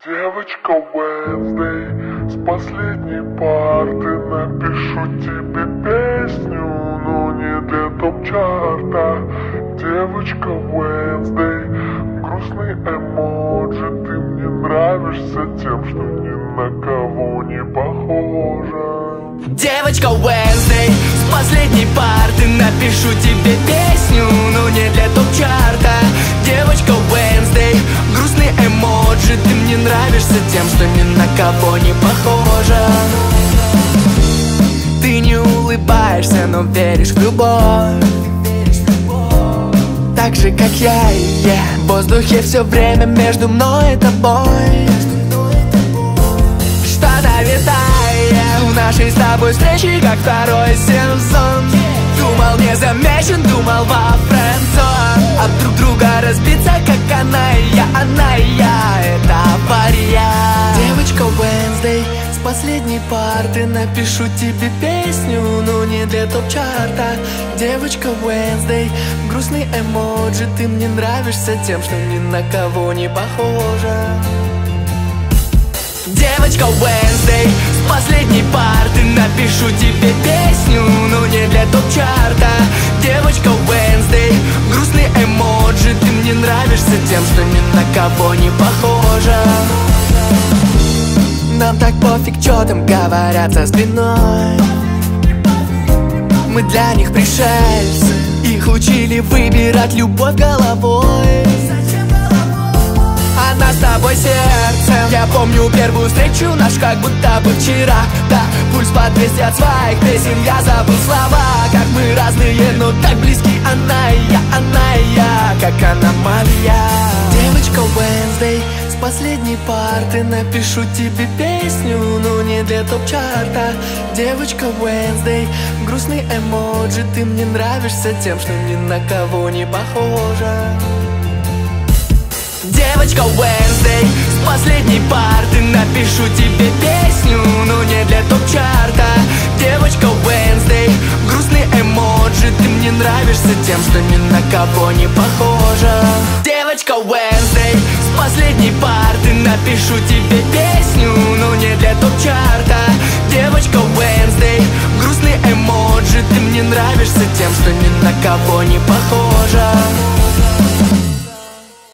Девочка Wednesday, с последней парты напишу тебе песню, но не для топ-чарта. Девочка Wednesday, грустный эмоджи, ты мне нравишься тем, что ни на кого не похожа. Девочка Wednesday, с последней парты напишу тебе песню, но не для топ-чарта. Девочка Wednesday, грустный эмоджи, ты мне нравишься тем, что ни на кого не похожа. Ты не улыбаешься, но веришь в любовь, так же как я и я. В воздухе все время между мной и тобой что-то витает в нашей с тобой встрече, как второй сезон. Думал, не замечен, думал во френдзон. А друг друга разбиться, как она и я, это авария. Девочка Wednesday, с последней парты напишу тебе песню, но не для топ-чарта. Девочка Wednesday, грустный эмоджи, ты мне нравишься тем, что ни на кого не похожа. Девочка Wednesday, с последней парты напишу тебе песню, но не для топ-чарта. Девочка Wednesday, грустный эмоджи, ты мне нравишься тем, что ни на кого не похожа. Нам так пофиг, что там говорят за спиной. Мы для них пришельцы, их учили выбирать любовь головой. Она с тобой сердцем. Я помню первую встречу наш, как будто бы вчера. Да, пульс под 200 от своих песен. Я забыл слова, как мы разные, но так близки. Она и я, как аномалия. Девочка Wednesday, с последней парты напишу тебе песню, но не для топ-чарта. Девочка Wednesday, грустный эмоджи, ты мне нравишься тем, что ни на кого не похожа. Девочка Wednesday, с последней парты напишу тебе песню, но не для топ-чарта. Девочка Wednesday, грустный эмоджи, ты мне нравишься тем, что ни на кого не похожа. Девочка Wednesday, с последней парты напишу тебе песню, но не для топ-чарта. Девочка Wednesday, грустный эмоджи, ты мне нравишься тем, что ни на кого не похожа.